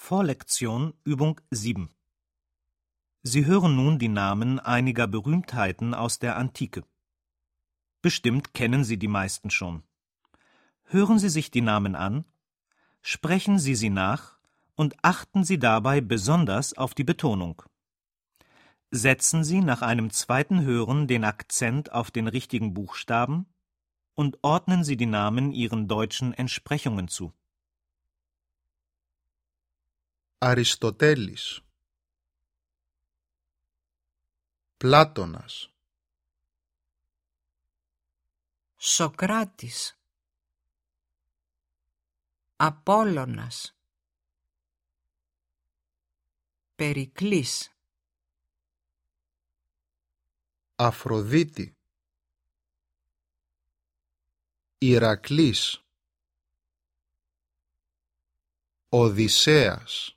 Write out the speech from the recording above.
Vorlektion Übung 7. Sie hören nun die Namen einiger Berühmtheiten aus der Antike. Bestimmt kennen Sie die meisten schon. Hören Sie sich die Namen an, sprechen Sie sie nach und achten Sie dabei besonders auf die Betonung. Setzen Sie nach einem zweiten Hören den Akzent auf den richtigen Buchstaben und ordnen Sie die Namen ihren deutschen Entsprechungen zu. Αριστοτέλης, Πλάτωνας, Σοκράτης, Απόλλωνας, Περικλής, Αφροδίτη, Ηρακλής, Οδυσσέας,